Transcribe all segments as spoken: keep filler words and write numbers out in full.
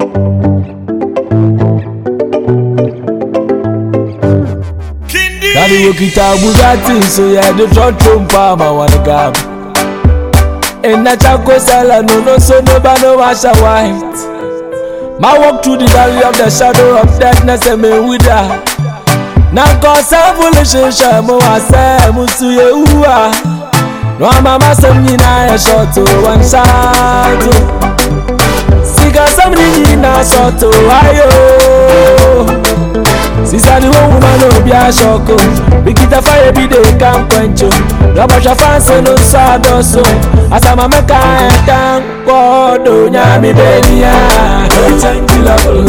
Kali wokita Bugatti, so yeah, the front room palma one gab. And na chako sala no no so no ba no washa white. My walk through the valley of the shadow of darkness and me with her. Na kosa foolish shamo ase musuye uwa. No mama sem nyina e short to one shot. Siga sem nyina short to ayo. Sister the one woman no be a shoko. Bikita fire be the camp quencho. Rabasha fancy no sado so. Asama meka etan kodo nyami benia. Change level.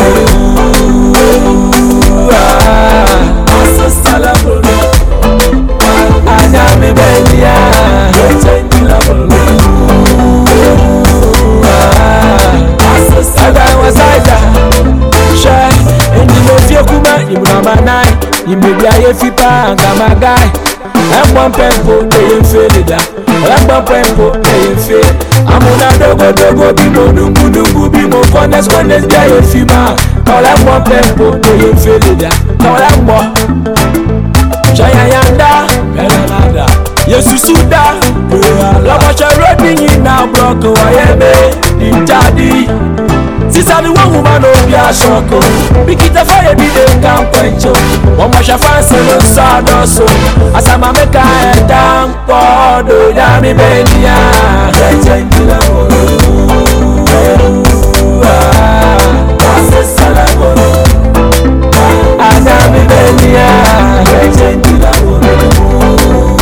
Asasta level. Anyami benia. Change level. Asasta level. Shine. Mama nine, you may be a fipa and a guy. I'm one pempo, they ain't faded. I'm one pempo, they ain't faded. I'm on a dogo dogo bimo, dungu dungu bimo, corners, corners, they ain't fima. All I'm one pempo, they ain't faded. All I'm one. Jayanda, Elanada, Yesusuda, Lamasha roading in now, block away, in daddy. Sister the one woman no be a shoko. Bikita fire be the camp quencho. One masha fancy no sado so. Asama meka e down kodo yami benia. Change la bolo. Asesa la bolo. Anami benia. Change la bolo.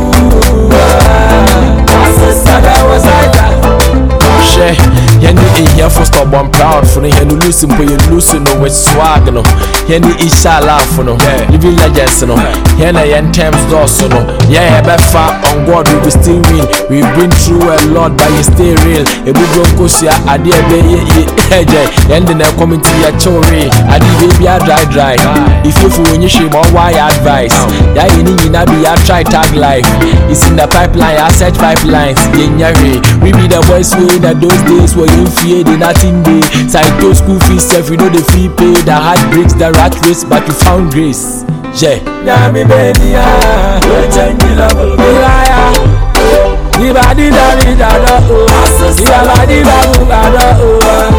Asesa la wasaita. She. Yenny in here for stop one proud for the hen losing, but you losing no with swag no. Yenny isha laugh for no, living legends no. Yenna yen terms doors no. Yeah, but far on God we will still win. We've been through a lot, but you stay real. A big bronco share, I dear baby, ending a coming to your chori. I did baby, I dry dry. If you fool when you shame on why advice. Yeah, you need to be a try tag life. It's in the pipeline, I set pipelines. Yeah, we be the boys who in those days were you fear the nothing day. Psycho school fees, self, you know the fee pay. The heart breaks, the rat race, but you found grace. Yeah. Yami benia, we change the level. Milaya, the body da da da oh, the body da da oh.